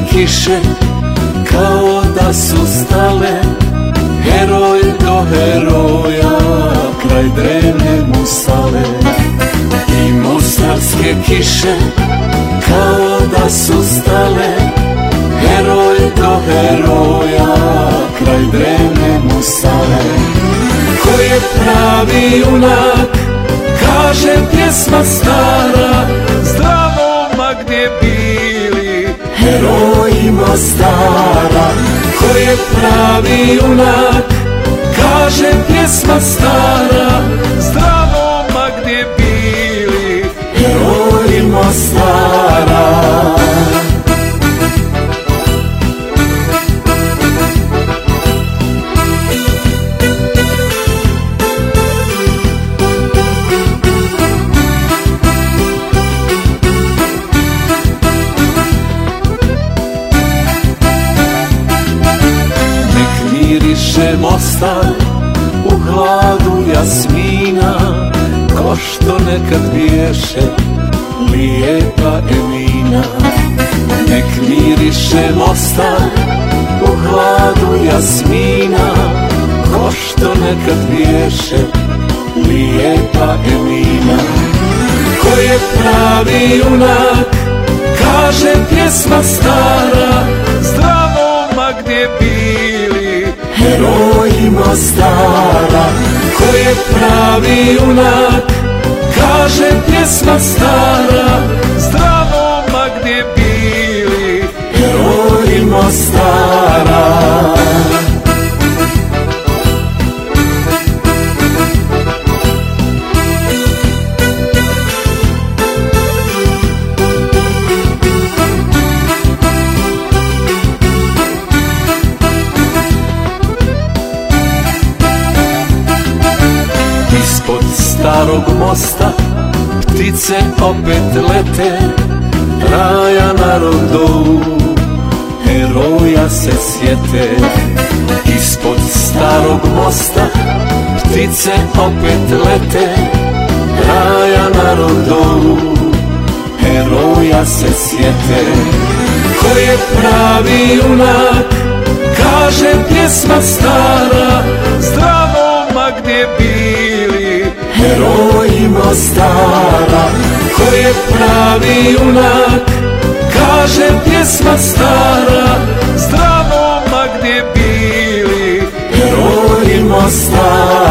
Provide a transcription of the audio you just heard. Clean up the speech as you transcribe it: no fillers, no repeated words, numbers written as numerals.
kiše kao da su stale, heroj do heroja kraj drevne mu stale. I mostarske kiše kao da su stale, heroj do heroja kraj drevne mu stale. Ko je pravi junak, kaže pjesma stara, zdravo ma gdje bili heroji Mostara. Ko je pravi junak, kaže pjesma stara, zdravo ma gdje bili heroji Mostara. Miriše Mostar u hladu jasmina, ko što nekad biješe lijepa Emina. Nek miriše Mostar u hladu jasmina, ko što nekad biješe lijepa Emina. Ko je pravi junak, kaže pjesma stara, zdravo ma gdje bili heroji Mostara. Ko je pravi junak, kaže pjesma stara, zdravo ma gdje bili heroji Mostara. Ispod starog mosta ptice opet lete, raja narod dovu, heroja se sjete. Ispod starog mosta ptice opet lete, raja narod dovu, heroja se sjete. Ko je pravi junak, kaže pjesma stara, zdravo ma gdje bili heroji Mostara. Ko je pravi junak, kaže pjesma stara, zdravo ma gdje bili heroji Mostara.